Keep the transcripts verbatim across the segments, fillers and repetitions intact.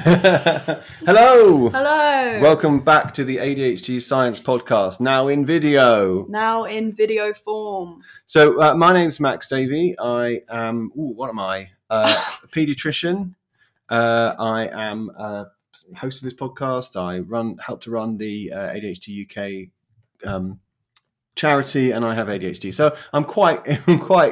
Hello! Hello! Welcome back to the A D H D Science Podcast, now in video. Now in video form. So, uh, my name's Max Davey. I am, ooh, what am I? Uh, a paediatrician. Uh, I am a host of this podcast. I run, help to run the uh, A D H D U K um, charity, and I have A D H D. So, I'm quite, I'm quite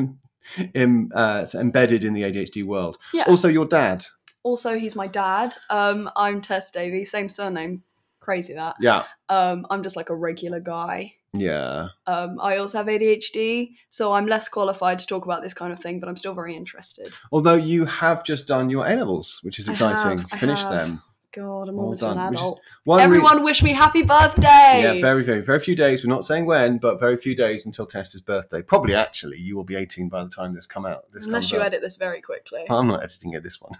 in, uh, embedded in the A D H D world. Yeah. Also, your dad. Also, he's my dad. Um, I'm Tess Davey, same surname. Crazy that. Yeah. Um, I'm just like a regular guy. Yeah. Um, I also have A D H D, so I'm less qualified to talk about this kind of thing, but I'm still very interested. Although you have just done your A-levels, which is exciting. I have, I Finished have. them. God, I'm Well almost done. an Which is adult. one Everyone re- wish me happy birthday! Yeah, very, very, very few days. We're not saying when, but very few days until Tessa's birthday. Probably, actually, you will be eighteen by the time this come out. This Unless comes you out. edit this very quickly. I'm not editing it this one.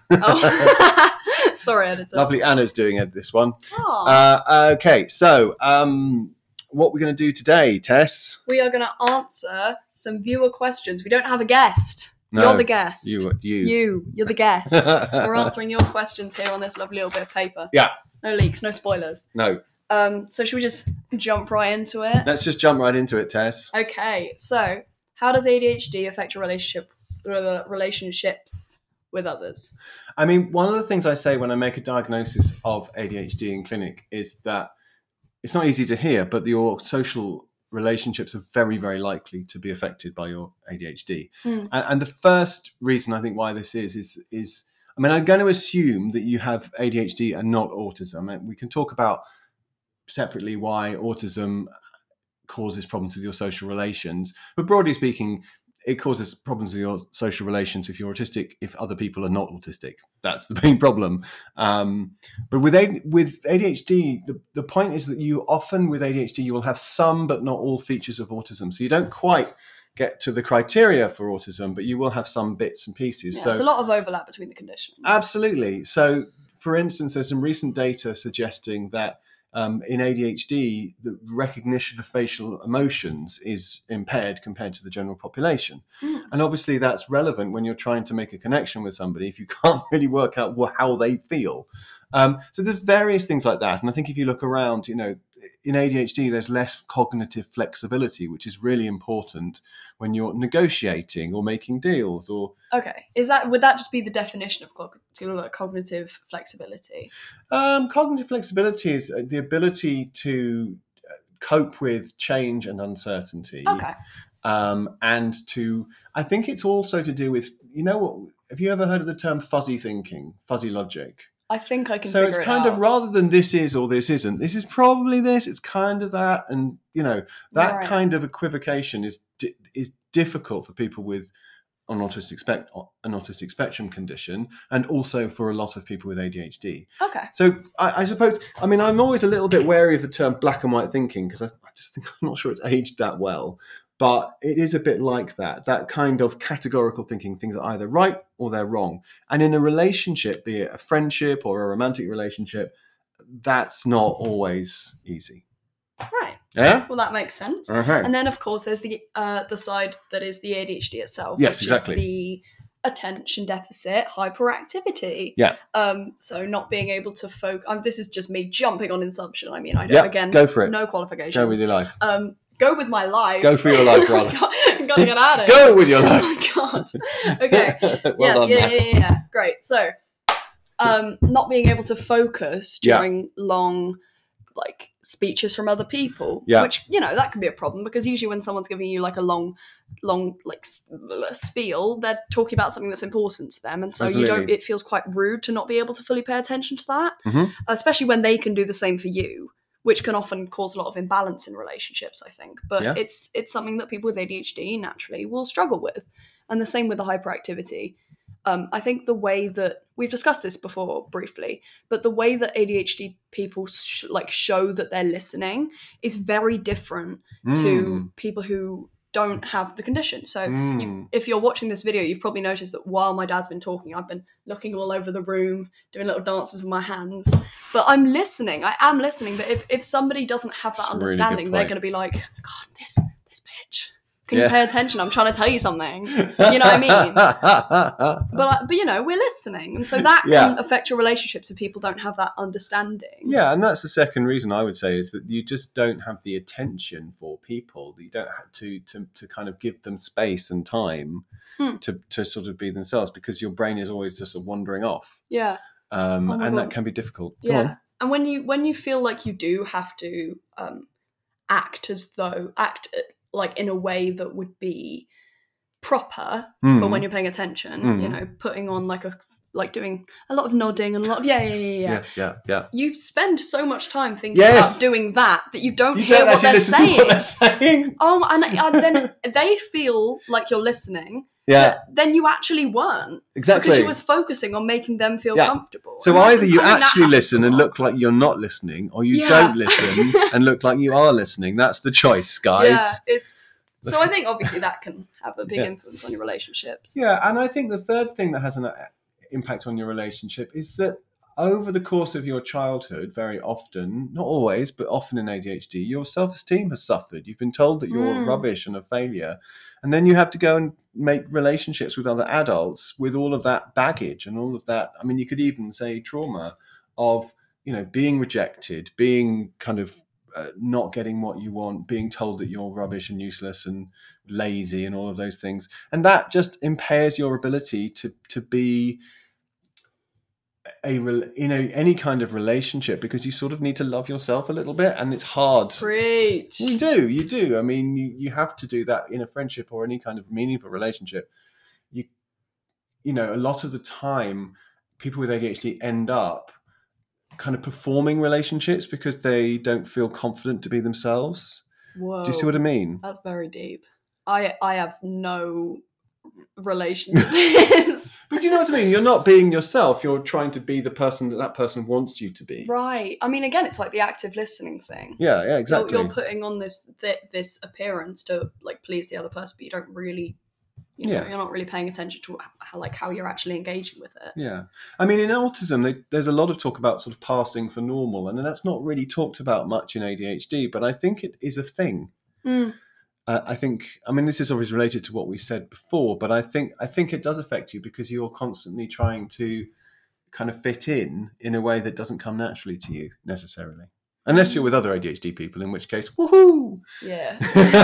Oh. Sorry, editor. Lovely Anna's doing it this one. Oh. Uh, okay, so um, what we're going to do today, Tess? We are going to answer some viewer questions. We don't have a guest. No, You're the guest. You, you. You. You're the guest. We're answering your questions here on this lovely little bit of paper. Yeah. No leaks, no spoilers. No. Um. So should we just jump right into it? Let's just jump right into it, Tess. Okay. So, how does A D H D affect your relationship, uh, relationships with others? I mean, one of the things I say when I make a diagnosis of A D H D in clinic is that it's not easy to hear, but your social relationships are very, very likely to be affected by your A D H D. Mm. And, and the first reason I think why this is, is, is, I mean, I'm going to assume that you have A D H D and not autism. And we can talk about separately why autism causes problems with your social relations. But broadly speaking, it causes problems with your social relations if you're autistic, if other people are not autistic. That's the main problem. Um, but with A- with A D H D, the, the point is that you often, with A D H D, you will have some but not all features of autism. So you don't quite get to the criteria for autism, but you will have some bits and pieces. Yeah, so there's a lot of overlap between the conditions. Absolutely. So, for instance, there's some recent data suggesting that Um, in A D H D, the recognition of facial emotions is impaired compared to the general population. Mm. And obviously that's relevant when you're trying to make a connection with somebody if you can't really work out what, how they feel. Um, so there's various things like that. And I think if you look around, you know, in A D H D, there's less cognitive flexibility, which is really important when you're negotiating or making deals or... Okay. Is that would that just be the definition of cog- cognitive flexibility? Um, cognitive flexibility is the ability to cope with change and uncertainty. Okay. Um, and to, I think it's also to do with, you know what, have you ever heard of the term fuzzy thinking, fuzzy logic? I think I can So figure it's it kind out. of rather than this is or this isn't, this is probably this, it's kind of that. And, you know, that Right. kind of equivocation is di- is difficult for people with an autistic, spect- an autistic spectrum condition, and also for a lot of people with A D H D. Okay. So I, I suppose, I mean, I'm always a little bit wary of the term black and white thinking because I, I just think I'm not sure it's aged that well. But it is a bit like that, that kind of categorical thinking, things are either right or they're wrong. And in a relationship, be it a friendship or a romantic relationship, that's not always easy. Right. Yeah? Well, that makes sense. Uh-huh. And then, of course, there's the uh, the side that is the A D H D itself. Yes, which exactly. Is the attention deficit hyperactivity. Yeah. Um. So not being able to focus. Um, this is just me jumping on assumption. I mean, I don't. Yep, Again, go for it. No qualifications. Go with your life. Um. Go with my life. Go for your life, rather. I'm gonna get at it. Go with your life. Oh God. Okay. well yes. done, yeah, Matt. yeah. Yeah. Yeah. Great. So, um, not being able to focus Yeah. during long, like speeches from other people, Yeah. which, you know, that can be a problem because usually when someone's giving you like a long, long like s- spiel, they're talking about something that's important to them, and so you don't. Absolutely. It feels quite rude to not be able to fully pay attention to that, Mhm. especially when they can do the same for you, which can often cause a lot of imbalance in relationships, I think. But Yeah. it's it's something that people with A D H D naturally will struggle with, and the same with the hyperactivity. Um, I think the way that we've discussed this before briefly, but the way that A D H D people sh- like show that they're listening is very different to Mm. people who don't have the condition. So you, Mm. if you're watching this video, you've probably noticed that while my dad's been talking, I've been looking all over the room, doing little dances with my hands. But I'm listening. I am listening. But if, if somebody doesn't have that That's a really good understanding, they're point. going to be like, God, this this bitch. Can yeah. you pay attention? I'm trying to tell you something. You know what I mean? but, but, you know, we're listening. And so that can yeah. affect your relationships if people don't have that understanding. Yeah, and that's the second reason I would say is that you just don't have the attention for people. You don't have to to, to kind of give them space and time hmm. to, to sort of be themselves because your brain is always just wandering off. Yeah. Um, oh and God. that can be difficult. Go yeah. on. And when you when you feel like you do have to um, act as though, act like in a way that would be proper mm. for when you're paying attention, mm. you know, putting on like a, like doing a lot of nodding and a lot of, yeah, yeah, yeah, yeah. yeah, yeah, yeah. You spend so much time thinking yes. about doing that that you don't you hear don't what, they're listen saying. to what they're saying. Oh, and, and then they feel like you're listening. Yeah. Then you actually weren't. Exactly. Because you was focusing on making them feel yeah. comfortable. So and either you actually listen and look like you're not listening, or you yeah. don't listen and look like you are listening. That's the choice, guys. Yeah, it's so I think obviously that can have a big yeah. influence on your relationships. Yeah, and I think the third thing that has an impact on your relationship is that over the course of your childhood, very often, not always, but often in A D H D, your self-esteem has suffered. You've been told that you're mm. rubbish and a failure. And then you have to go and make relationships with other adults with all of that baggage and all of that. I mean, you could even say trauma of, you know, being rejected, being kind of uh, not getting what you want, being told that you're rubbish and useless and lazy and all of those things. And that just impairs your ability to to be a you know any kind of relationship, because you sort of need to love yourself a little bit, and it's hard. Preach. You do, you do. I mean, you, you have to do that in a friendship or any kind of meaningful relationship. You you know, a lot of the time, people with A D H D end up kind of performing relationships because they don't feel confident to be themselves. Whoa. Do you see what I mean? That's very deep. I I have no relationships. But you know what I mean? You're not being yourself. You're trying to be the person that that person wants you to be. Right. I mean, again, it's like the active listening thing. Yeah, yeah, exactly. You're, you're putting on this th- this appearance to like please the other person, but you don't really, you know, yeah. you're not really paying attention to how like how you're actually engaging with it. Yeah. I mean, in autism, they, there's a lot of talk about sort of passing for normal, and that's not really talked about much in A D H D, but I think it is a thing. Mm. Uh, I think, I mean, this is always related to what we said before, but I think I think it does affect you because you're constantly trying to kind of fit in in a way that doesn't come naturally to you necessarily. Unless you're with other A D H D people, in which case, woohoo! Yeah.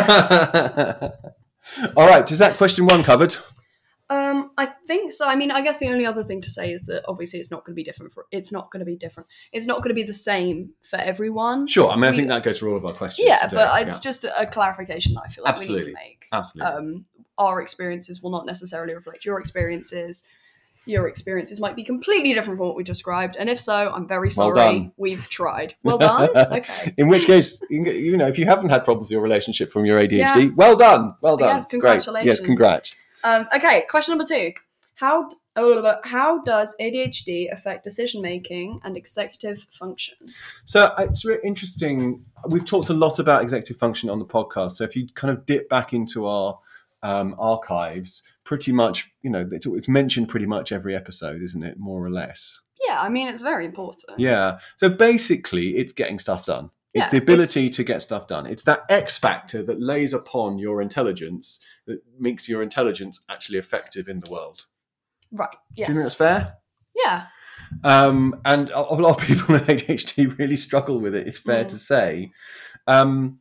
All right, is that question one covered? Um, I think so. I mean, I guess the only other thing to say is that obviously it's not going to be different for. It's not going to be different. It's not going to be the same for everyone. Sure. I mean, we, I think that goes for all of our questions. Yeah, today. but it's yeah. just a clarification that I feel like Absolutely. we need to make. Absolutely. Um, our experiences will not necessarily reflect your experiences. Your experiences might be completely different from what we described, and if so, I'm very sorry. Well done. We've tried. Well done. Okay. In which case, you know, if you haven't had problems with your relationship from your A D H D, yeah. well done. Well done. Yes, congratulations. Great. Yes, congrats. Um, okay, question number two. How oh, how does A D H D affect decision making and executive function? So it's really interesting. We've talked a lot about executive function on the podcast. So if you kind of dip back into our um, archives, pretty much, you know, it's, it's mentioned pretty much every episode, isn't it? More or less. Yeah, I mean, it's very important. Yeah. So basically, it's getting stuff done. It's yeah, the ability it's... to get stuff done. It's that X factor that lays upon your intelligence that makes your intelligence actually effective in the world. Right. Yes. Do you think that's fair? Yeah. Um, and a, a lot of people with A D H D really struggle with it. It's fair mm. to say. Um,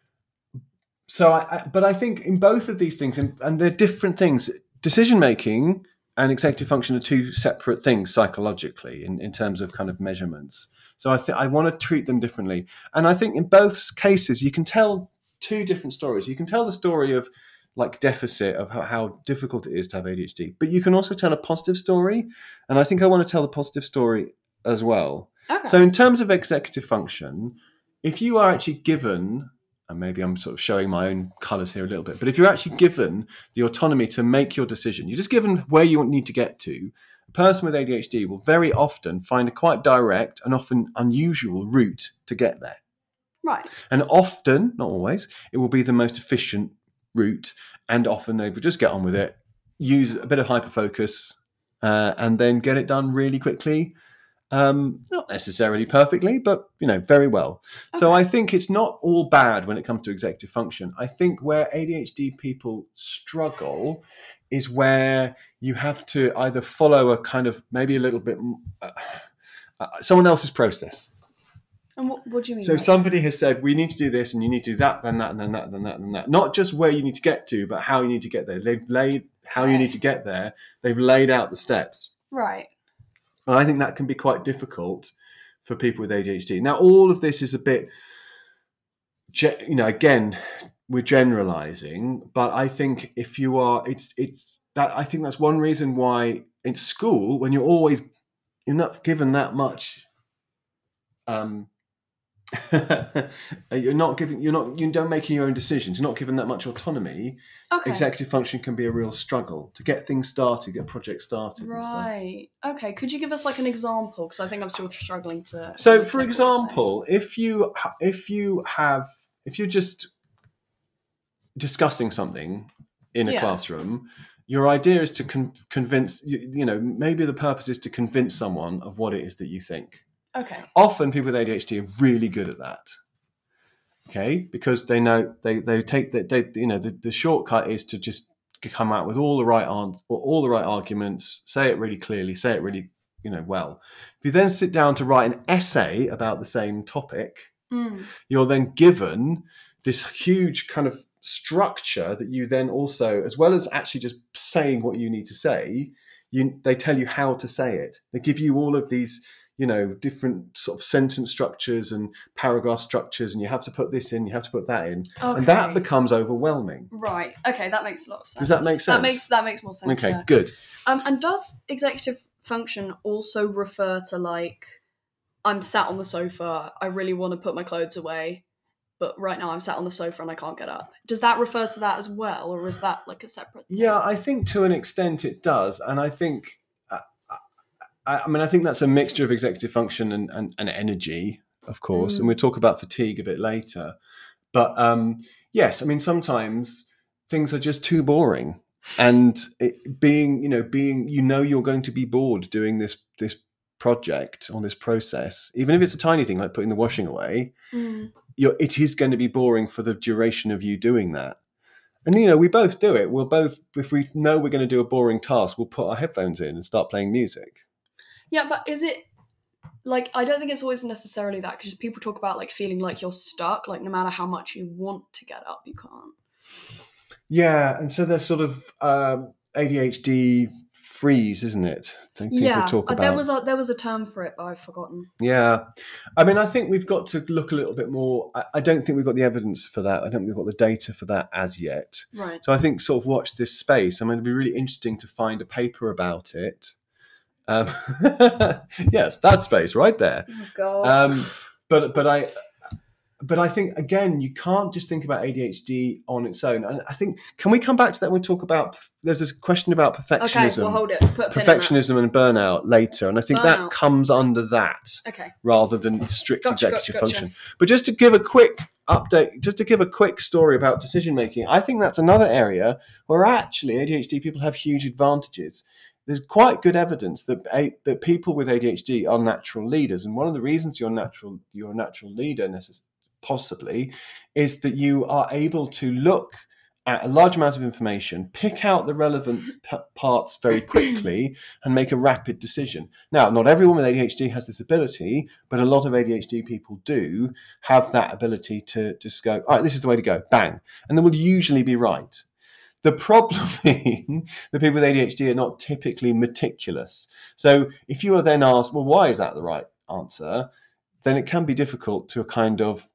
so, I, I, but I think in both of these things, and, and they're different things. Decision making and executive function are two separate things psychologically in, in terms of kind of measurements. So I think I want to treat them differently. And I think in both cases, you can tell two different stories. You can tell the story of like deficit of how, how difficult it is to have A D H D. But you can also tell a positive story. And I think I want to tell the positive story as well. Okay. So in terms of executive function, if you are actually given, and maybe I'm sort of showing my own colours here a little bit, but if you're actually given the autonomy to make your decision, you're just given where you need to get to, a person with A D H D will very often find a quite direct and often unusual route to get there. Right. And often, not always, it will be the most efficient route, and often they will just get on with it, use a bit of hyperfocus, uh, and then get it done really quickly. Um, not necessarily perfectly, but, you know, very well. Okay. So I think it's not all bad when it comes to executive function. I think where A D H D people struggle is where you have to either follow a kind of maybe a little bit uh, uh, someone else's process. And what, what do you mean? So by somebody has said, we need to do this and you need to do that, then that, and then that, and then that, and then that. Not just where you need to get to, but how you need to get there. They've laid how Okay. you need to get there. They've laid out the steps. Right. And I think that can be quite difficult for people with A D H D. Now, all of this is a bit, you know, again, we're generalizing, but I think if you are, it's, it's that, I think that's one reason why in school, when you're always, you're not given that much, um, you're not giving, you're not, you don't make your own decisions. You're not given that much autonomy. Okay. Executive function can be a real struggle to get things started, get projects started. Right. Okay. Could you give us like an example? Because I think I'm still struggling to. So, for example, if you if you have if you're just discussing something in a Yeah. classroom, your idea is to con- convince you, you know, maybe the purpose is to convince someone of what it is that you think. Okay. Often people with A D H D are really good at that. Okay, because they know they, they take that they you know the, the shortcut is to just come out with all the right on all the right arguments, say it really clearly, say it really you know well. If you then sit down to write an essay about the same topic, Mm. you're then given this huge kind of structure that you then also, as well as actually just saying what you need to say, you they tell you how to say it. They give you all of these, you know, different sort of sentence structures and paragraph structures, and you have to put this in, you have to put that in, Okay. and that becomes overwhelming. Right. Okay, that makes a lot of sense. Does that make sense? That makes that makes more sense. Okay, yeah. good. Um, and does executive function also refer to like, I'm sat on the sofa, I really want to put my clothes away, but right now I'm sat on the sofa and I can't get up. Does that refer to that as well, or is that like a separate thing? Yeah, I think to an extent it does, and I think, uh, I, I mean, I think that's a mixture of executive function and, and, and energy, of course, Mm. and we'll talk about fatigue a bit later. But um, yes, I mean, sometimes things are just too boring, and it, being, you know, being, you know, you're going to be bored doing this this project on this process, even if it's a tiny thing like putting the washing away. Mm. You're, it is going to be boring for the duration of you doing that. And, you know, we both do it. We'll both, if we know we're going to do a boring task, we'll put our headphones in and start playing music. Yeah, but is it, like, I don't think it's always necessarily that, because people talk about, like, feeling like you're stuck, like, no matter how much you want to get up, you can't. Yeah, and so there's sort of um, A D H D freeze, isn't it? I think people Yeah, talk uh, about. there was a there was a term for it, but I've forgotten. Yeah. I mean, I think we've got to look a little bit more. I, I don't think we've got the evidence for that. I don't think we've got the data for that as yet. Right. So I think sort of watch this space. I mean, it'd be really interesting to find a paper about it. Um, yes, that space right there. Oh, God. Um, but but I but I think again, you can't just think about A D H D on its own. And I think, can we come back to that when we talk about? There's this question about perfectionism. Okay, well, hold it. Put a pin in that. Perfectionism and burnout later, and I think Burnout. that comes under that Okay. rather than strict Gotcha, executive gotcha, gotcha. function. But just to give a quick update, just to give a quick story about decision making, I think that's another area where actually A D H D people have huge advantages. There's quite good evidence that a, that people with A D H D are natural leaders, and one of the reasons you're natural you're a natural leader, necess- possibly, is that you are able to look at a large amount of information, pick out the relevant p- parts very quickly, and make a rapid decision. Now, not everyone with A D H D has this ability, but a lot of A D H D people do have that ability to just go, all right, this is the way to go, bang, and they will usually be right. The problem being that people with A D H D are not typically meticulous. So if you are then asked, well, why is that the right answer? Then it can be difficult to kind of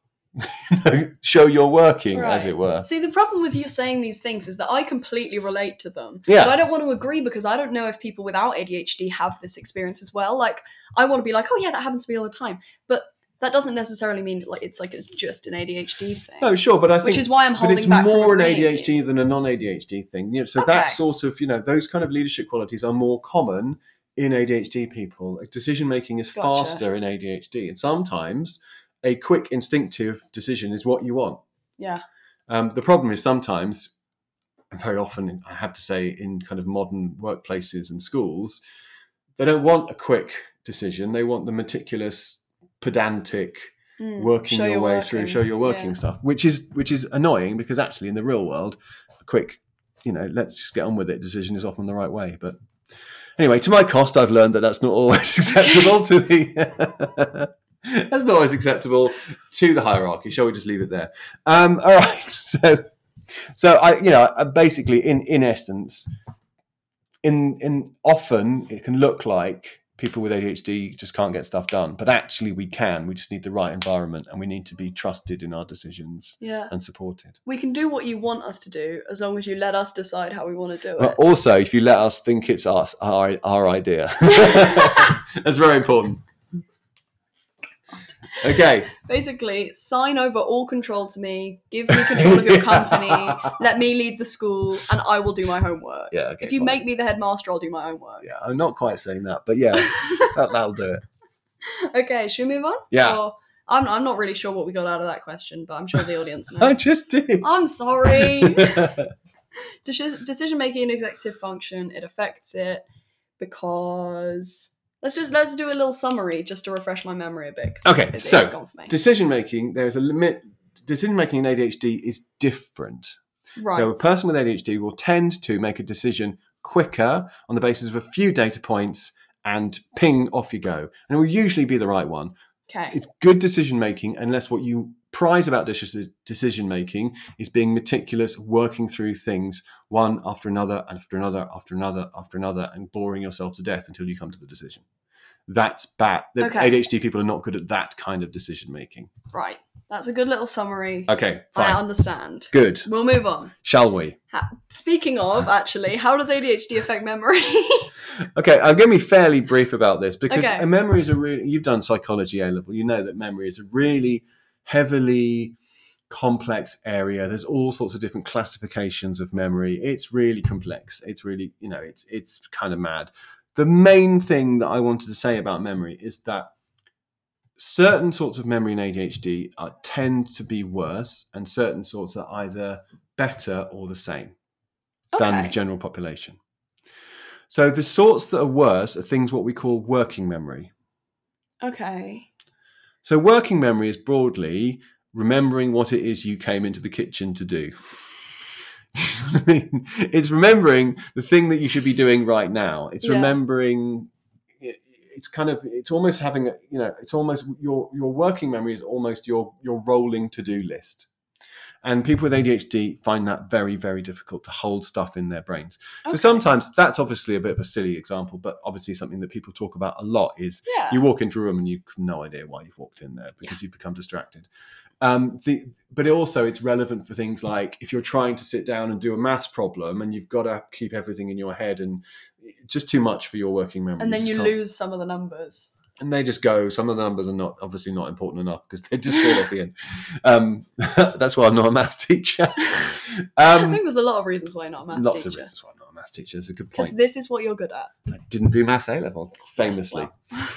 show your working, Right. as it were. See, the problem with you saying these things is that I completely relate to them. Yeah. But I don't want to agree because I don't know if people without A D H D have this experience as well. Like, I want to be like, oh yeah, that happens to me all the time. But that doesn't necessarily mean like it's like it's just an A D H D thing. No, sure, but I think, Which is why I'm but holding it's back from more an agreeing A D H D with you. than a non-A D H D thing. You know, so Okay. that sort of, you know, those kind of leadership qualities are more common in A D H D people. Like, decision making is Gotcha. faster in A D H D, and sometimes a quick instinctive decision is what you want. Yeah. Um, the problem is sometimes, and very often, I have to say, in kind of modern workplaces and schools, they don't want a quick decision. They want the meticulous, pedantic, Mm, working show your you're way working. through, show your working Yeah. stuff, which is which is annoying because actually in the real world, a quick, you know, let's just get on with it decision is often the right way. But anyway, to my cost, I've learned that that's not always acceptable to the. That's not always acceptable to the hierarchy. Shall we just leave it there? Um, all right. So, so I, you know, basically, in in essence, in in often it can look like people with A D H D just can't get stuff done, but actually we can. We just need the right environment, and we need to be trusted in our decisions Yeah. and supported. We can do what you want us to do as long as you let us decide how we want to do But it. also, if you let us think it's us, our our idea, that's very important. Okay. Basically, sign over all control to me, give me control of your company, let me lead the school, and I will do my homework. Yeah. Okay. If you fine. make me the headmaster, I'll do my homework. Yeah, I'm not quite saying that, but yeah, that, that'll do it. Okay, should we move on? Yeah. Or, I'm, I'm not really sure what we got out of that question, but I'm sure the audience I knows. just did. I'm sorry. Deci- decision making and executive function, it affects it because let's just let's do a little summary just to refresh my memory a bit. 'cause Okay, it's, so it's gone for me. decision making, there is a limit. Decision making in A D H D is different. Right. So a person with A D H D will tend to make a decision quicker on the basis of a few data points and ping, off you go. And it will usually be the right one. Okay. It's good decision making unless what you prize about decision making is being meticulous, working through things one after another, after another, after another, after another, and boring yourself to death until you come to the decision. That's bad. The Okay. A D H D people are not good at that kind of decision making. Right. That's a good little summary. Okay, I fine. understand. Good. We'll move on. Shall we? Ha- Speaking of, actually, how does A D H D affect memory? Okay, I'm going to be fairly brief about this because Okay. a memory is a really, you've done psychology A level, you know that memory is a really heavily complex area. There's all sorts of different classifications of memory. It's really complex. It's really, you know, it's it's kind of mad. The main thing that I wanted to say about memory is that certain sorts of memory in A D H D are, tend to be worse, and certain sorts are either better or the same than the Okay. general population. So the sorts that are worse are things what we call working memory. Okay. So working memory is broadly remembering what it is you came into the kitchen to do. Do you know what I mean? It's remembering the thing that you should be doing right now. It's Yeah. remembering. It's kind of. It's almost having a. You know. It's almost your your working memory is almost your your rolling to do list. And people with A D H D find that very, very difficult to hold stuff in their brains. So Okay. sometimes that's obviously a bit of a silly example, but obviously something that people talk about a lot is Yeah. you walk into a room and you've no idea why you've walked in there because you've become distracted. Um, the, but it also it's relevant for things like if you're trying to sit down and do a maths problem and you've got to keep everything in your head and it's just too much for your working memory. And then just you can't- lose some of the numbers. And they just go. Some of the numbers are not obviously not important enough because they just fall off the end. Um, that's why I'm not a maths teacher. I Um, think there's a lot of reasons why you're not a maths lots teacher. of reasons why I'm not a maths teacher. It's a good Because point. this is what you're good at. I didn't do maths A level, famously. Well.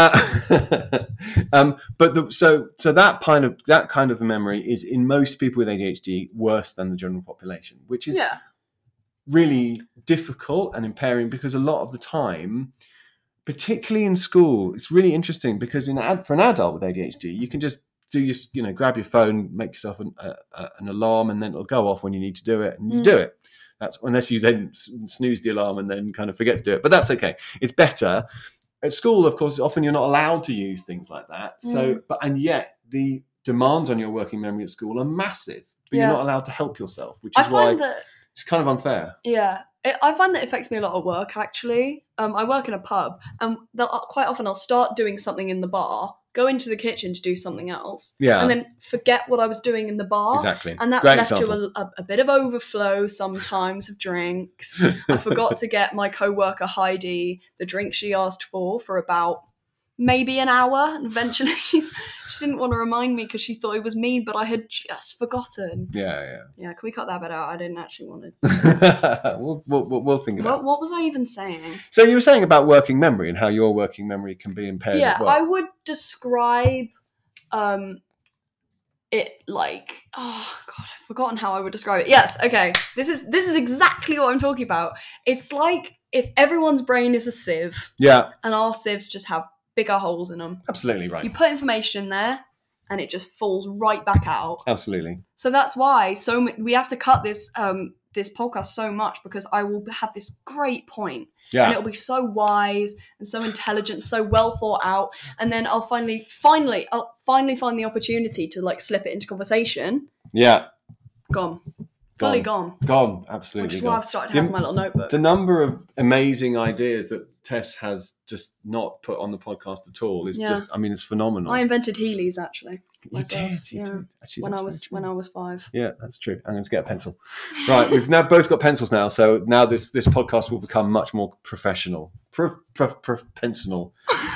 Uh, um, but the, so so that kind of that kind of memory is in most people with A D H D worse than the general population, which is Yeah. really difficult and impairing because a lot of the time, particularly in school, it's really interesting because in ad, for an adult with A D H D, you can just do your, you know, grab your phone, make yourself an, a, a, an alarm, and then it'll go off when you need to do it, and you Mm. do it. That's unless you then snooze the alarm and then kind of forget to do it, but that's okay. It's better. At school, of course, often you're not allowed to use things like that. So, Mm. but and yet the demands on your working memory at school are massive, but Yeah. you're not allowed to help yourself, which I is why find that, it's kind of unfair. yeah, it, I find that it affects me a lot at work, actually. Um, I work in a pub, and they'll- quite often I'll start doing something in the bar, go into the kitchen to do something else, Yeah, and then forget what I was doing in the bar. exactly. And that's Great left example. to a, a, a bit of overflow sometimes of drinks. I forgot to get my co-worker Heidi the drink she asked for for about maybe an hour. And eventually she's, she didn't want to remind me because she thought it was mean, but I had just forgotten. Yeah, Yeah, can we cut that bit out? I didn't actually want to. yeah. we'll, we'll, we'll we'll think about What, it. what was I even saying? So you were saying about working memory and how your working memory can be impaired Yeah, as well. I would describe um it like, oh god, I've forgotten how I would describe it. Yes, okay. This is this is exactly what I'm talking about. It's like if everyone's brain is a sieve yeah, and our sieves just have bigger holes in them. Absolutely right. You put information in there, and it just falls right back out. Absolutely. So that's why so m- we have to cut this um, this podcast so much, because I will have this great point, Yeah. and it'll be so wise and so intelligent, so well thought out, and then I'll finally, finally, I'll finally find the opportunity to like slip it into conversation. Yeah. Gone. Fully gone. Gone. Absolutely. Which is gone. why I've started The- having my little notebook. The number of amazing ideas that Tess has just not put on the podcast at all is Yeah. just, I mean, it's phenomenal. I invented Heelys actually. you myself, did, you yeah. did. Actually, when that's I very was true. when I was five. Yeah, that's true. I'm going to get a pencil. Right, we've now both got pencils now, so now this this podcast will become much more professional. Pro, pro, pro, pencil.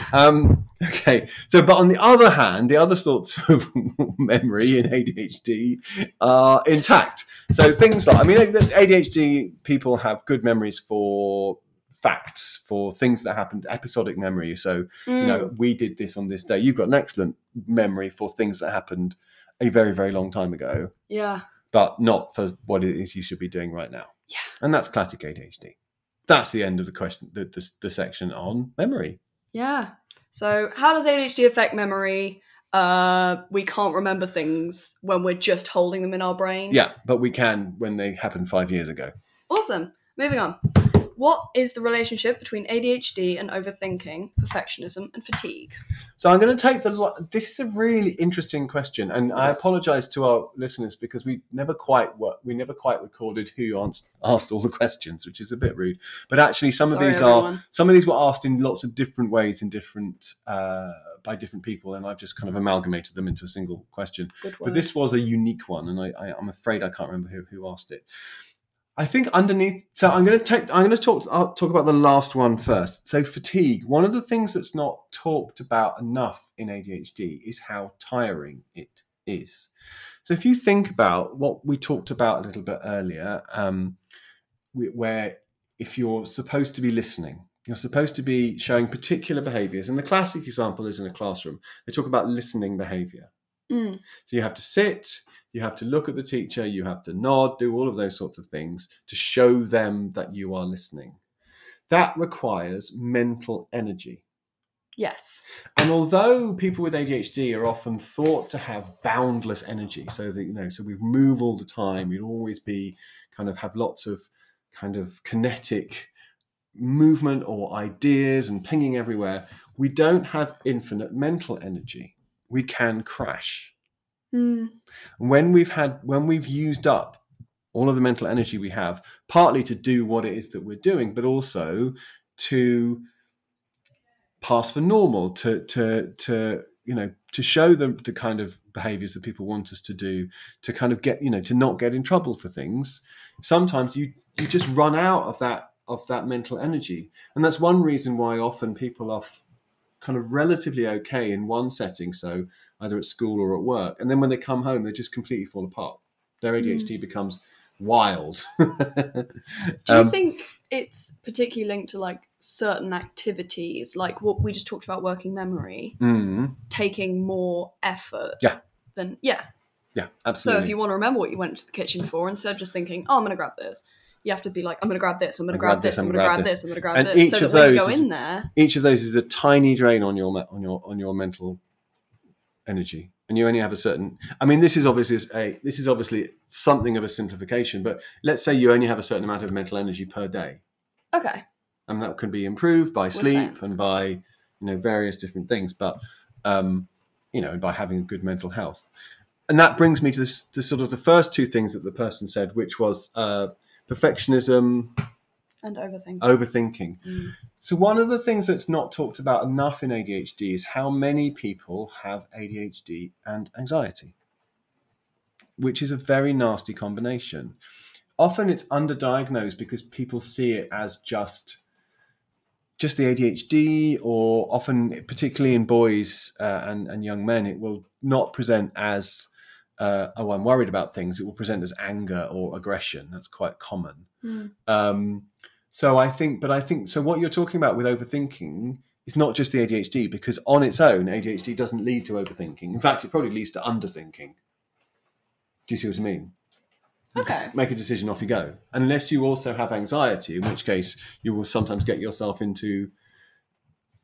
Um, okay, so but on the other hand, the other sorts of memory in A D H D are intact. So things like, I mean, A D H D people have good memories for facts, for things that happened, episodic memory. So, Mm. you know, we did this on this day. You've got an excellent memory for things that happened a very, very long time ago, Yeah. but not for what it is you should be doing right now. Yeah. And that's classic A D H D. That's the end of the question, the, the, the section on memory. Yeah. So how does A D H D affect memory? Uh, we can't remember things when we're just holding them in our brain. Yeah, but we can when they happened five years ago. Awesome. Moving on. What is the relationship between A D H D and overthinking, perfectionism, and fatigue? So I'm going to take the. lo- This is a really interesting question, and I Yes. apologise to our listeners because we never quite wo- we never quite recorded who asked asked all the questions, which is a bit rude. But actually, some Sorry, of these everyone. are some of these were asked in lots of different ways, in different uh, by different people, and I've just kind of amalgamated them into a single question. Good word. But this was a unique one, and I, I, I'm afraid I can't remember who, who asked it. I think underneath, so I'm going to take, I'm going to talk, I'll talk about the last one first. So fatigue. One of the things that's not talked about enough in A D H D is how tiring it is. So if you think about what we talked about a little bit earlier, um, where if you're supposed to be listening, you're supposed to be showing particular behaviors. And the classic example is in a classroom. They talk about listening behavior. Mm. So you have to sit, you have to look at the teacher, you have to nod, do all of those sorts of things to show them that you are listening. That requires mental energy. Yes. And although people with A D H D are often thought to have boundless energy, so that, you know, so we move all the time, we'd always be kind of have lots of kind of kinetic movement or ideas and pinging everywhere, we don't have infinite mental energy. We can crash. Mm. When we've had, when we've used up all of the mental energy we have, partly to do what it is that we're doing, but also to pass for normal, to to to you know, to show them the kind of behaviors that people want us to do, to kind of get, you know, to not get in trouble for things. Sometimes you you just run out of that of that mental energy, and that's one reason why often people are f- kind of relatively okay in one setting, so either at school or at work, and then when they come home, they just completely fall apart. Their A D H D mm. becomes wild. Do you um, think it's particularly linked to like certain activities, like what we just talked about, working memory, mm. taking more effort? Yeah. Than yeah. Yeah, absolutely. So if you want to remember what you went to the kitchen for, instead of just thinking, "Oh, I'm going to grab this," you have to be like, "I'm going to grab this. I'm going to grab this. I'm going to grab this. I'm going to grab this." So that when you go in there, each of those is a tiny drain on your on your on your mental energy, and you only have a certain. I mean, this is obviously a this is obviously something of a simplification, but let's say you only have a certain amount of mental energy per day. Okay. And that can be improved by What's sleep that? and by, you know, various different things, but um, you know, by having a good mental health. And that brings me to this, to sort of the first two things that the person said, which was uh, perfectionism and overthinking. Overthinking. Mm. So one of the things that's not talked about enough in A D H D is how many people have A D H D and anxiety, which is a very nasty combination. Often it's underdiagnosed because people see it as just just the A D H D, or often, particularly in boys uh, and, and young men, it will not present as, uh, oh, I'm worried about things. It will present as anger or aggression. That's quite common. Mm. Um, so I think, but I think, so what you're talking about with overthinking is not just the A D H D, because on its own, A D H D doesn't lead to overthinking. In fact, it probably leads to underthinking. Do you see what I mean? Okay. Make a decision, off you go. Unless you also have anxiety, in which case you will sometimes get yourself into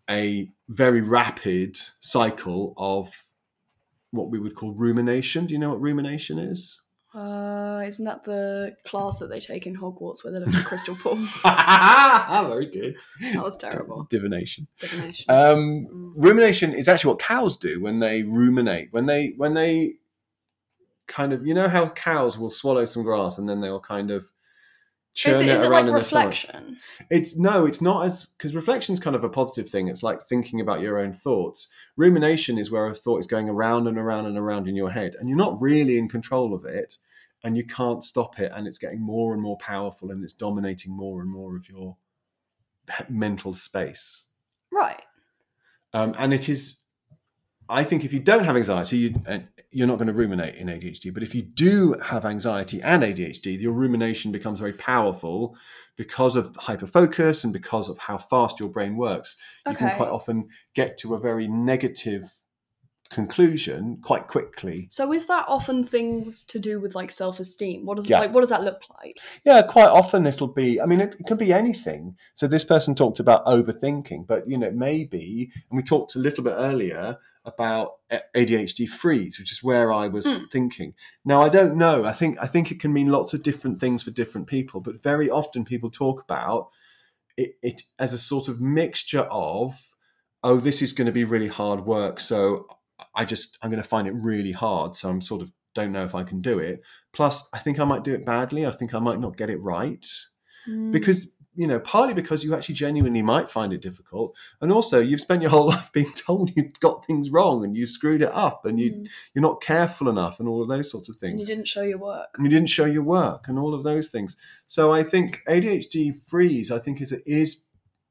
a very rapid cycle of what we would call rumination. Do you know what rumination is? Uh, isn't that the class that they take in Hogwarts where they look at crystal pools? Very good. That was terrible. That's divination. Divination. Um, Mm. Rumination is actually what cows do when they ruminate. When they when they kind of, you know how cows will swallow some grass and then they'll kind of churn Is it, it is it around like in their stomach. reflection? It's no, it's not as because reflection's kind of a positive thing. It's like thinking about your own thoughts. Rumination is where a thought is going around and around and around in your head, and you're not really in control of it, and you can't stop it, and it's getting more and more powerful, and it's dominating more and more of your mental space. Right. Um, and it is, I think, if you don't have anxiety, you, uh, you're not going to ruminate in A D H D. But if you do have anxiety and A D H D, your rumination becomes very powerful because of hyperfocus and because of how fast your brain works. You Okay. can quite often get to a very negative conclusion quite quickly. So is that often things to do with like self-esteem? What does Yeah. like what does that look like? Yeah, quite often it'll be, I mean, it, it can be anything. So this person talked about overthinking, but, you know, maybe, and we talked a little bit earlier about A D H D freeze, which is where I was Mm. thinking. Now, I don't know. I think I think it can mean lots of different things for different people, but very often people talk about it, it as a sort of mixture of, oh, this is going to be really hard work, so I just, I'm going to find it really hard, so I'm sort of don't know if I can do it. Plus, I think I might do it badly. I think I might not get it right. Mm. Because, you know, partly because you actually genuinely might find it difficult. And also you've spent your whole life being told you've got things wrong and you've screwed it up and you, Mm. you're not careful enough and all of those sorts of And things. you didn't show your work. And you didn't show your work and all of those things. So I think A D H D freeze, I think, is is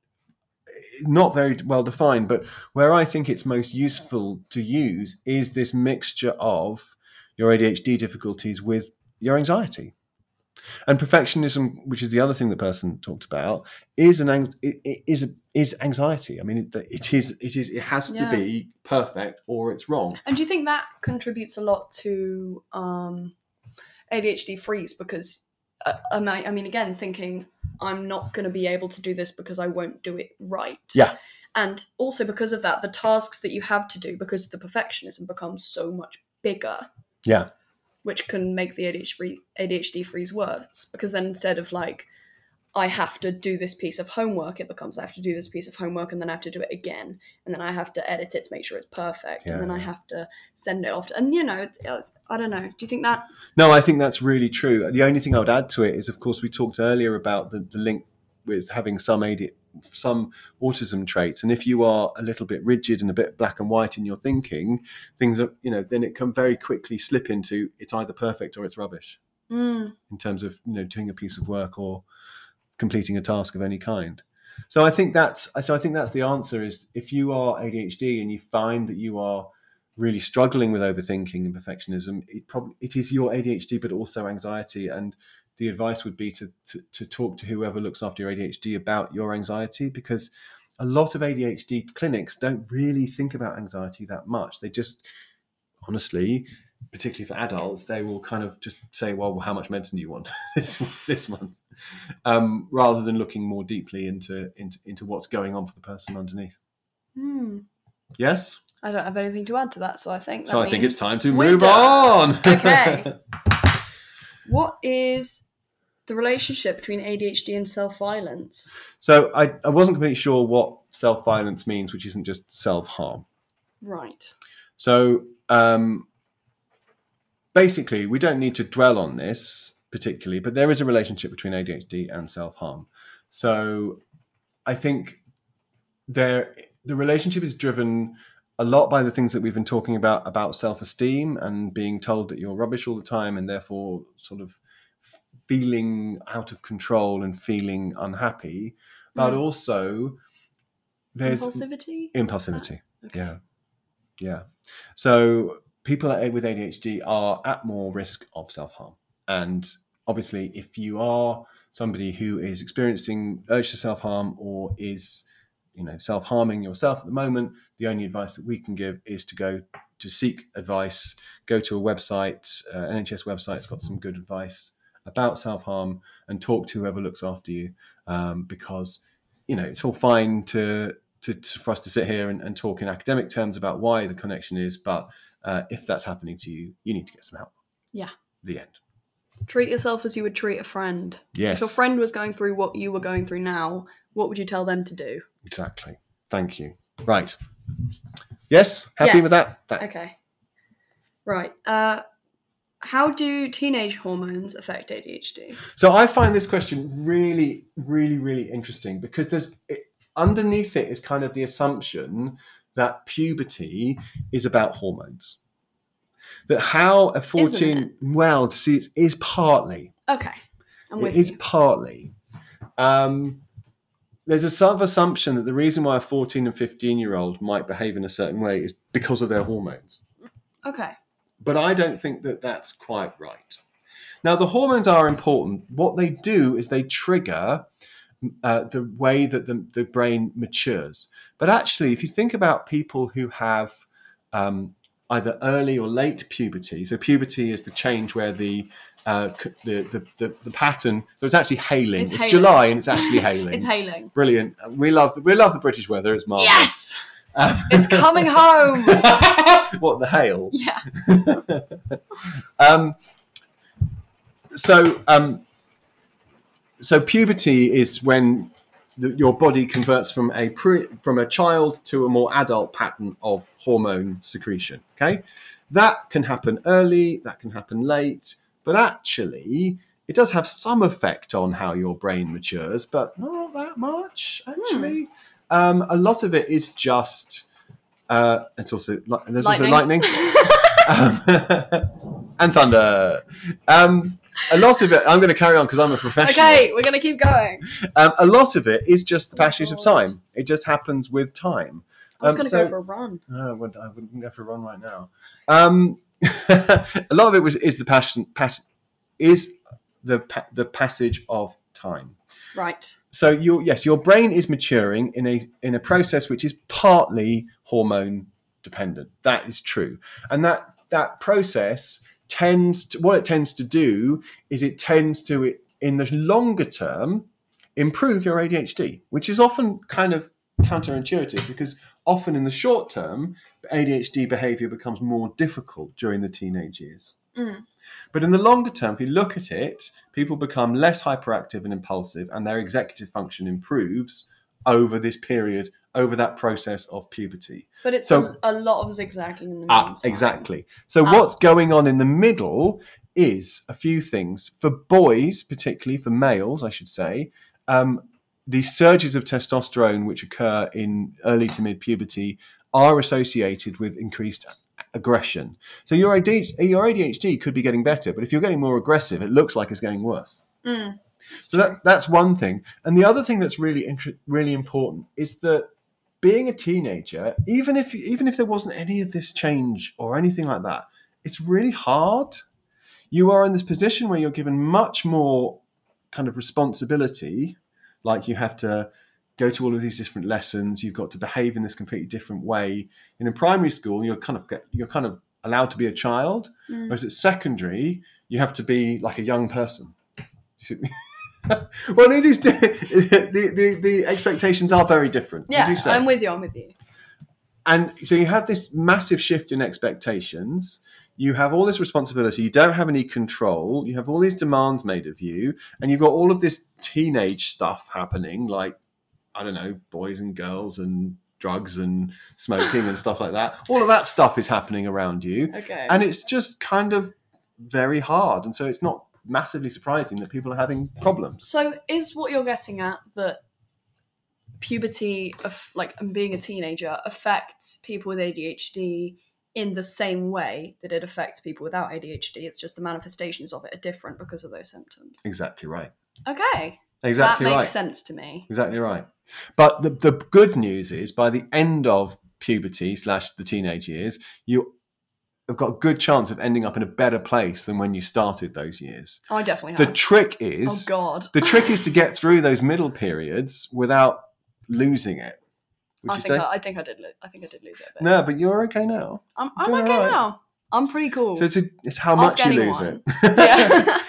not very well defined, but where I think it's most useful to use is this mixture of your A D H D difficulties with your anxiety. And perfectionism, which is the other thing the person talked about, is an ang- it, it is a, is anxiety. I mean, it, it is it is it has Yeah. to be perfect or it's wrong. And do you think that contributes a lot to um, A D H D freeze? Because uh, I might- I mean, again, thinking I'm not going to be able to do this because I won't do it right. Yeah. And also because of that, the tasks that you have to do, because the perfectionism becomes so much bigger, Yeah, which can make the A D H D free- A D H D freeze worse. Because then instead of like, I have to do this piece of homework, it becomes I have to do this piece of homework and then I have to do it again. And then I have to edit it to make sure it's perfect. Yeah. And then I have to send it off. To, and, you know, it's, it's, I don't know. Do you think that? no, I think that's really true. The only thing I would add to it is, of course, we talked earlier about the, the link with having some A D, some autism traits, and if you are a little bit rigid and a bit black and white in your thinking, things are, you know, then it can very quickly slip into it's either perfect or it's rubbish Mm, in terms of, you know, doing a piece of work or completing a task of any kind. So I think that's so I think that's the answer is if you are A D H D and you find that you are really struggling with overthinking and perfectionism, it probably it is your A D H D but also anxiety, and the advice would be to, to to talk to whoever looks after your A D H D about your anxiety, because a lot of A D H D clinics don't really think about anxiety that much. They just, honestly, particularly for adults, they will kind of just say, well, how much medicine do you want this this month? Um, rather than looking more deeply into, into into what's going on for the person underneath. mm. Yes? I don't have anything to add to that, so I think that So I think means it's time to we're move done. on. Okay. What is the relationship between A D H D and self-violence? So I, I wasn't completely sure what self-violence means, which isn't just self-harm. Right. So um, basically, we don't need to dwell on this particularly, but there is a relationship between A D H D and self-harm. So I think there the relationship is driven a lot by the things that we've been talking about, about self-esteem and being told that you're rubbish all the time and therefore sort of feeling out of control and feeling unhappy. But Mm. also there's Impulsivity? impulsivity. Okay. Yeah. Yeah. So people with A D H D are at more risk of self-harm. And obviously, if you are somebody who is experiencing urge to self-harm or is, you know, self-harming yourself at the moment, the only advice that we can give is to go to seek advice, go to a website, uh, N H S website's got some good advice about self-harm, and talk to whoever looks after you, um, because, you know, it's all fine to to, to for us to sit here and, and talk in academic terms about why the connection is, but uh, if that's happening to you, you need to get some help. Yeah. The end. Treat yourself as you would treat a friend. Yes. If your friend was going through what you were going through now, what would you tell them to do? Exactly. Thank you. Right. Yes? Happy Yes. with that? that? Okay. Right. Uh, how do teenage hormones affect A D H D? So I find this question really, really, really interesting because there's it, underneath it is kind of the assumption that puberty is about hormones. That how a fourteen, well, see, it is partly. Okay. I'm with it is you. partly. Um, there's a sort of assumption that the reason why a fourteen and fifteen year old might behave in a certain way is because of their hormones. Okay. But I don't think that that's quite right. Now, the hormones are important. What they do is they trigger uh, the way that the, the brain matures. But actually, if you think about people who have um, either early or late puberty, so puberty is the change where the uh, the, the, the, the pattern, so it's actually hailing. It's It's, hailing. July and it's actually hailing. It's hailing. Brilliant. We love the, we love the British weather. It's marvellous. Yes! Um, It's coming home! What, the hail? Yeah. um, so, um, so puberty is when the, your body converts from a pre, from a child to a more adult pattern of hormone secretion. Okay, that can happen early, that can happen late, but actually, it does have some effect on how your brain matures, but not that much. Actually, hmm. um, a lot of it is just. Uh, it's also there's lightning. also lightning um, and thunder. Um, a lot of it. I'm going to carry on because I'm a professional. Okay, we're going to keep going. Um, a lot of it is just the passage oh, of time. It just happens with time. I was um, going to so, go for a run. No, I wouldn't, I wouldn't go for a run right now. Um, a lot of it was is the passion. Pass, is the the passage of time. Right. So your yes, your brain is maturing in a in a process which is partly hormone dependent. That is true, and that that process tends to what it tends to do is it tends to in the longer term improve your A D H D, which is often kind of counterintuitive because often in the short term A D H D behavior becomes more difficult during the teenage years. Mm. But in the longer term, if you look at it, people become less hyperactive and impulsive, and their executive function improves over this period, over that process of puberty. But it's so, a, a lot of zigzagging in the ah, meantime. Exactly. So Ah. what's going on in the middle is a few things. For boys, particularly for males, I should say, um, the surges of testosterone which occur in early to mid-puberty are associated with increased aggression. So your A D H D, your A D H D could be getting better, but if you're getting more aggressive, it looks like it's getting worse. Mm, so that, that's one thing. And the other thing that's really inter- really important is that being a teenager, even if even if there wasn't any of this change or anything like that, it's really hard. You are in this position where you're given much more kind of responsibility, like you have to go to all of these different lessons. You've got to behave in this completely different way. And in primary school, you're kind of get, you're kind of allowed to be a child, mm. whereas at secondary, you have to be like a young person. Well, it is. The, the the expectations are very different. Yeah, would you say? I'm with you. I'm with you. And so you have this massive shift in expectations. You have all this responsibility. You don't have any control. You have all these demands made of you, and you've got all of this teenage stuff happening, like I don't know, boys and girls and drugs and smoking and stuff like that. All of that stuff is happening around you. Okay. And it's just kind of very hard. And so it's not massively surprising that people are having problems. So is what you're getting at that puberty, of, like and being a teenager, affects people with A D H D in the same way that it affects people without A D H D? It's just the manifestations of it are different because of those symptoms. Exactly right. Okay. Exactly that makes right. sense to me. Exactly right. But the, the good news is by the end of puberty slash the teenage years, you have got a good chance of ending up in a better place than when you started those years. Oh, I definitely have. The trick is, oh God, the trick is to get through those middle periods without losing it. Would I you think say? I, I think I did. Lo- I think I did lose it. A bit. No, but you're okay now. I'm, I'm Doing okay all right. now. I'm pretty cool. So it's, a, it's how Ask much you anyone. lose it. Yeah.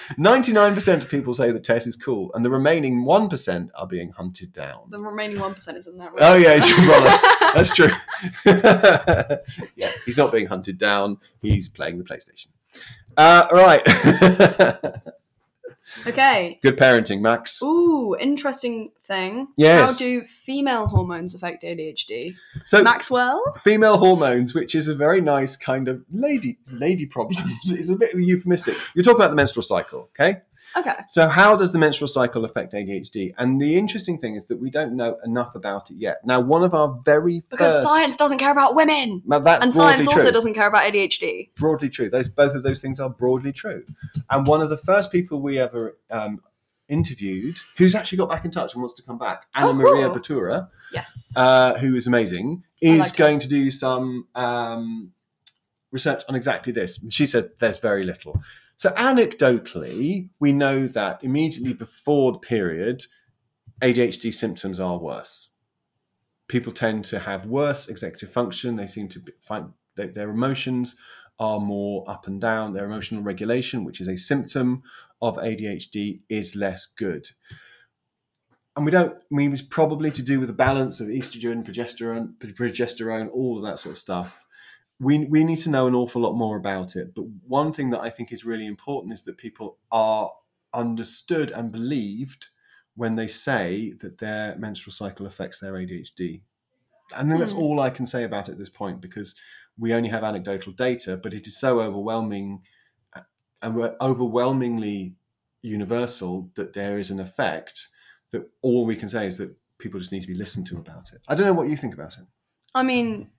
ninety-nine percent of people say that Tess is cool, and the remaining one percent are being hunted down. The remaining one percent isn't that right? Oh, yeah, it's your brother. That's true. Yeah, he's not being hunted down. He's playing the PlayStation. Uh, right. Okay. Good parenting, Max. Ooh, interesting thing. Yes. How do female hormones affect A D H D? So, Maxwell? female hormones, which is a very nice kind of lady lady problem. It's a bit euphemistic. You're talking about the menstrual cycle, okay? Okay. So how does the menstrual cycle affect A D H D? And the interesting thing is that we don't know enough about it yet. Now, one of our very Because first... science doesn't care about women. Now, that's And broadly science also true. doesn't care about A D H D. Broadly true. Those both of those things are broadly true. And one of the first people we ever um, interviewed, who's actually got back in touch and wants to come back, Anna Oh, Maria cool. Batura, Yes. uh, who is amazing, is like her. going to do some um, research on exactly this. She said there's very little. So anecdotally, we know that immediately before the period, A D H D symptoms are worse. People tend to have worse executive function. They seem to find that their emotions are more up and down. Their emotional regulation, which is a symptom of A D H D, is less good. And we don't, I mean, it's probably to do with the balance of estrogen, progesterone, progesterone, all of that sort of stuff. We we need to know an awful lot more about it. But one thing that I think is really important is that people are understood and believed when they say that their menstrual cycle affects their A D H D. I think that's Hmm. all I can say about it at this point, because we only have anecdotal data, but it is so overwhelming and we're overwhelmingly universal that there is an effect that all we can say is that people just need to be listened to about it. I don't know what you think about it. I mean,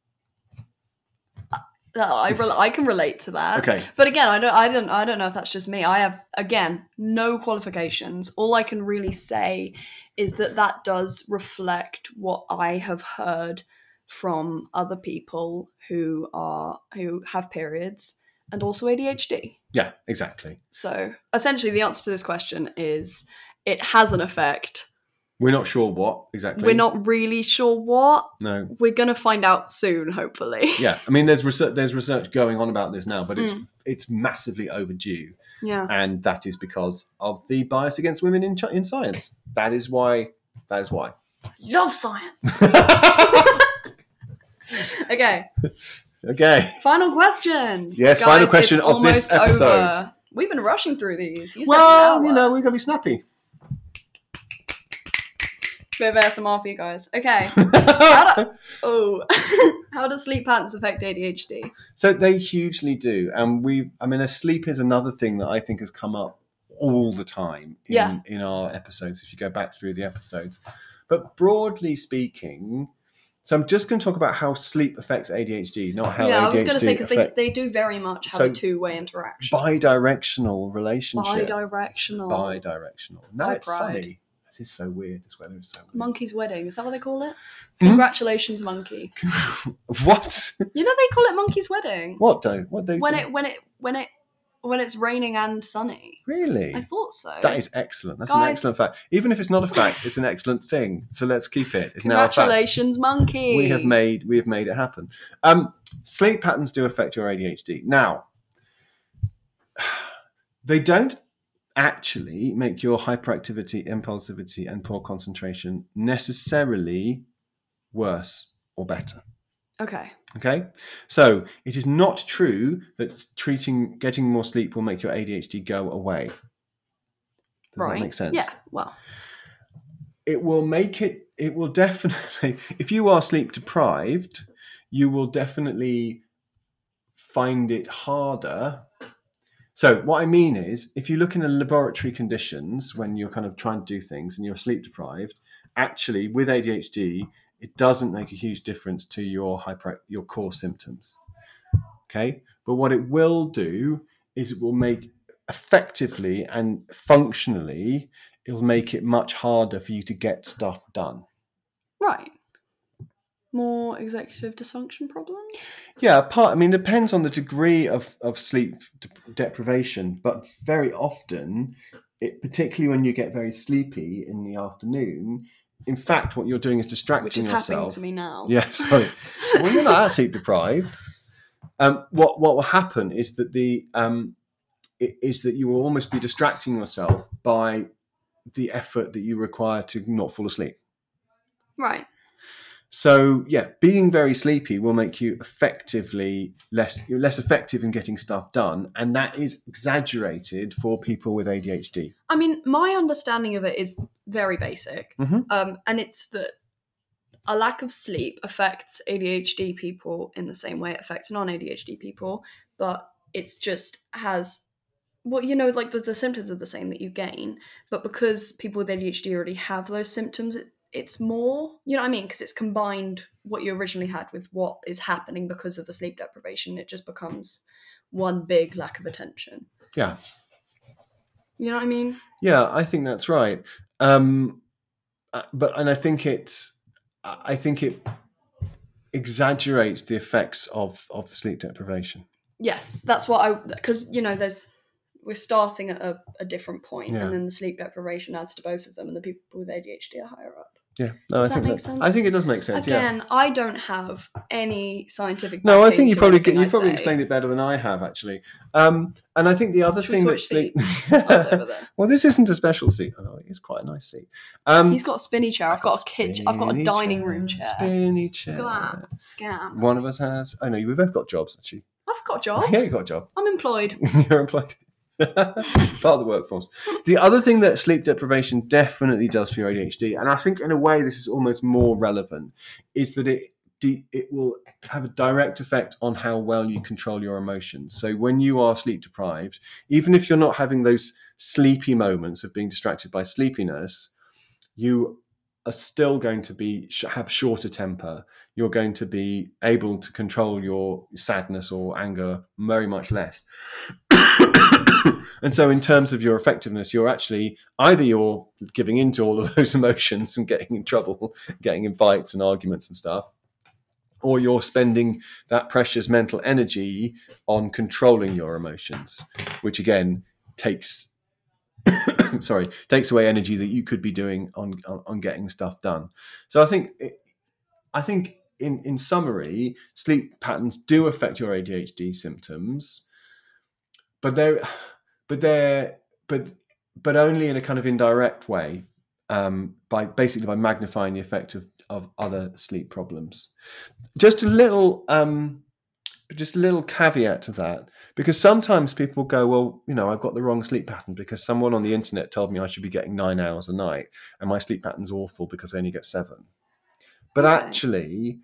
I, rel- I can relate to that. Okay. But again, I don't, I don't, I don't know if that's just me. I have, again, no qualifications. All I can really say is that that does reflect what I have heard from other people who are who have periods and also A D H D. Yeah, exactly. So essentially, the answer to this question is it has an effect. We're not sure what exactly. We're not really sure what. No. We're gonna find out soon, hopefully. Yeah, I mean, there's research. There's research going on about this now, but it's Mm. it's massively overdue, Yeah. and that is because of the bias against women in in science. That is why. That is why. Love science. Okay. Okay. Final question. Yes, Guys, final question it's of this almost episode. over. We've been rushing through these. You said Well, an hour. you know, we're gonna be snappy. Bit of A S M R for you guys. Okay. How do, oh, how does sleep patterns affect A D H D? So they hugely do, and we. I mean, sleep is another thing that I think has come up all the time in, Yeah. in our episodes. If you go back through the episodes, but broadly speaking, so I'm just going to talk about how sleep affects A D H D, not how yeah, A D H D I was going to say because they, affect they do very much have So, a two-way interaction. bi-directional relationship. Bi-directional. Bi-directional. Now I it's cried. sunny. This is so weird. This weather is so weird. Monkey's wedding. Is that what they call it? Hmm? Congratulations, monkey. What? You know they call it monkey's wedding. What do? What they When do? it when it when it when it's raining and sunny. Really? I thought so. That is excellent. That's an Guys. excellent fact. Even if it's not a fact, it's an excellent thing. So let's keep it. It's now a fact. Congratulations, monkey. We have made we have made it happen. Um, sleep patterns do affect your A D H D. Now, they don't actually make your hyperactivity, impulsivity, and poor concentration necessarily worse or better. Okay. Okay, so it is not true that treating getting more sleep will make your A D H D go away. Does right. that make sense? Yeah. Well. It will make it. It will definitely. If you are sleep deprived, you will definitely find it harder. So what I mean is, if you look in the laboratory conditions when you're kind of trying to do things and you're sleep deprived, actually with A D H D, it doesn't make a huge difference to your hyper, your core symptoms. Okay, but what it will do is it will make effectively and functionally, it'll make it much harder for you to get stuff done. Right. More executive dysfunction problems? Yeah, part. I mean, it depends on the degree of, of sleep de- deprivation, but very often, it, particularly when you get very sleepy in the afternoon, in fact, what you're doing is distracting Which is yourself. happening to me now. Yeah, sorry. Well, you're not that sleep deprived. Um, what what will happen is that the um, is that you will almost be distracting yourself by the effort that you require to not fall asleep. Right. So yeah, being very sleepy will make you effectively less less effective in getting stuff done, and that is exaggerated for people with A D H D. I mean, my understanding of it is very basic, Mm-hmm. um, and it's that a lack of sleep affects A D H D people in the same way it affects non-A D H D people, but it's just has, well, you know, like the, the symptoms are the same that you gain, but because people with A D H D already have those symptoms, it, it's more, you know what I mean? Because it's combined what you originally had with what is happening because of the sleep deprivation. It just becomes one big lack of attention. Yeah. You know what I mean? Yeah, I think that's right. Um, but and I think it's, I think it exaggerates the effects of, of the sleep deprivation. Yes, that's what I, because, you know, there's, we're starting at a, a different point, Yeah. and then the sleep deprivation adds to both of them, and the people with A D H D are higher up. Yeah, no, Does I that think make that, sense? I think it does make sense. Again, yeah. I don't have any scientific. No, I backing think you to probably anything you I probably say. explained it better than I have actually. Um, and I think the other Should we thing that switch sleep. seats? That's over there. Well, this isn't a special seat. Oh, no, it is quite a nice seat. Um, He's got a spinny chair. I've got a kitchen. I've got a spinny dining chair, room chair. Spinny chair. Look at that scam. One of us has. Oh no, we've both got jobs actually. I've got a job. Yeah, you got a job. I'm employed. You're employed. Part of the workforce. The other thing that sleep deprivation definitely does for your A D H D, and I think in a way this is almost more relevant, is that it it will have a direct effect on how well you control your emotions. So when you are sleep deprived, even if you're not having those sleepy moments of being distracted by sleepiness, you are still going to be have shorter temper. You're going to be able to control your sadness or anger very much less. And so in terms of your effectiveness, you're actually either you're giving into all of those emotions and getting in trouble, getting in fights and arguments and stuff, or you're spending that precious mental energy on controlling your emotions, which again takes sorry, takes away energy that you could be doing on, on, on getting stuff done. So I think it, I think in, in summary, sleep patterns do affect your A D H D symptoms, but they're but they're but but only in a kind of indirect way, um, by basically by magnifying the effect of, of other sleep problems. Just a little um, just a little caveat to that, because sometimes people go, well, you know, I've got the wrong sleep pattern because someone on the internet told me I should be getting nine hours a night, and my sleep pattern's awful because I only get seven. But Okay. actually,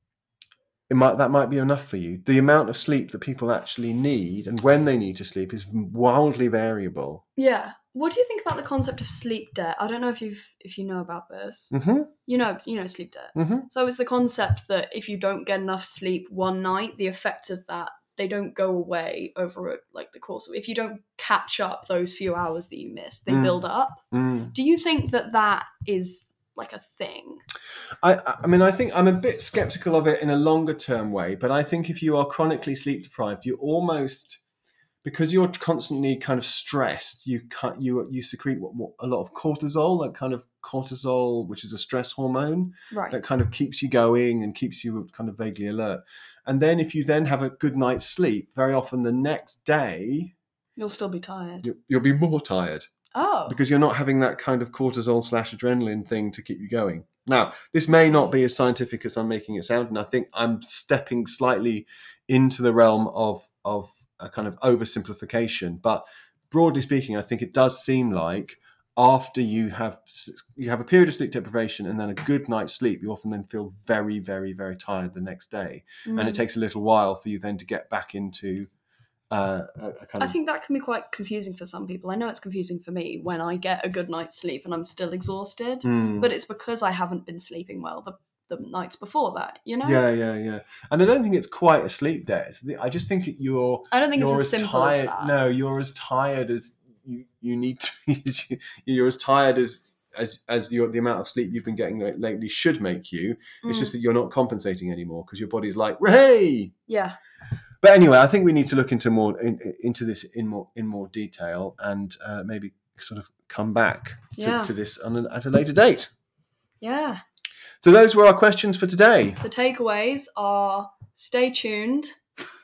it might that might be enough for you. The amount of sleep that people actually need and when they need to sleep is wildly variable. Yeah. What do you think about the concept of sleep debt? I don't know if you've if you know about this. Mm-hmm. You know, you know sleep debt. Mm-hmm. So it's the concept that if you don't get enough sleep one night, the effects of that, they don't go away over like the course of, if you don't catch up those few hours that you missed, they Mm. build up. Mm. Do you think that that is like a thing? I, I mean, I think I'm a bit skeptical of it in a longer term way, but I think if you are chronically sleep deprived, you almost, because you're constantly kind of stressed, you can't, you you secrete what, what, a lot of cortisol, that kind of cortisol, which is a stress hormone, Right. that kind of keeps you going and keeps you kind of vaguely alert. And then if you then have a good night's sleep, very often the next day You'll still be tired. you, you'll be more tired Oh. because you're not having that kind of cortisol slash adrenaline thing to keep you going. Now, this may not be as scientific as I'm making it sound, and I think I'm stepping slightly into the realm of of a kind of oversimplification. But broadly speaking, I think it does seem like after you have you have a period of sleep deprivation and then a good night's sleep, you often then feel very, very, very tired the next day, Mm. and it takes a little while for you then to get back into uh, a, a kind I of. think that can be quite confusing for some people. I know it's confusing for me when I get a good night's sleep and I'm still exhausted, Mm. but it's because I haven't been sleeping well the, the nights before that, you know? Yeah, yeah, yeah. And I don't think it's quite a sleep debt. I just think you're. I don't think you're it's as simple tired, as that. No, you're as tired as you, you need to be. You're as tired as as as your, the amount of sleep you've been getting lately should make you. It's Mm. just that you're not compensating anymore because your body's like, hey. Yeah. But anyway, I think we need to look into more in, into this in more in more detail and uh, maybe sort of come back to, Yeah. to this on a, at a later date. Yeah. So those were our questions for today. The takeaways are stay tuned,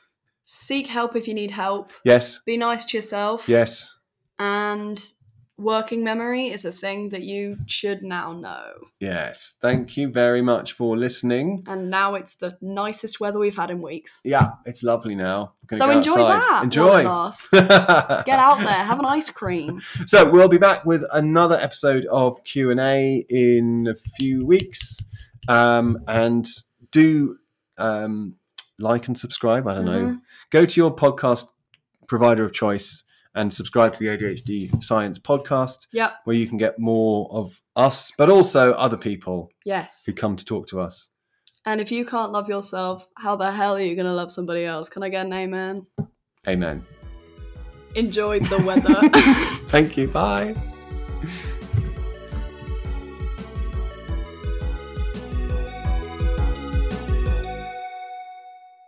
seek help if you need help. Yes. Be nice to yourself. Yes. And working memory is a thing that you should now know. Yes. Thank you very much for listening. And now it's the nicest weather we've had in weeks. Yeah, it's lovely now. So go enjoy outside. that. Enjoy. While it lasts. Get out there. Have an ice cream. So we'll be back with another episode of Q and A in a few weeks. Um, and do um, like and subscribe. I don't Mm-hmm. know. Go to your podcast provider of choice and subscribe to the A D H D Science Podcast. Yep. Where you can get more of us, but also other people Yes. who come to talk to us. And if you can't love yourself, how the hell are you going to love somebody else? Can I get an amen? Amen. Enjoy the weather. Thank you. Bye.